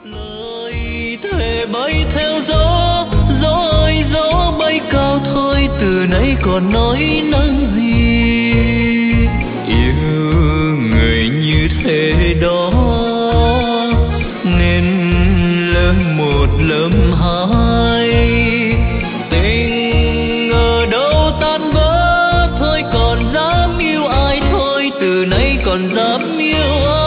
Lời thề bay theo gió, gió ơi gió bay cao thôi, từ nay còn nói năng gì. Yêu người như thế đó nên lớp một lớp hai, tình ở đâu tan vỡ thôi, còn dám yêu ai thôi, từ nay còn dám yêu ai.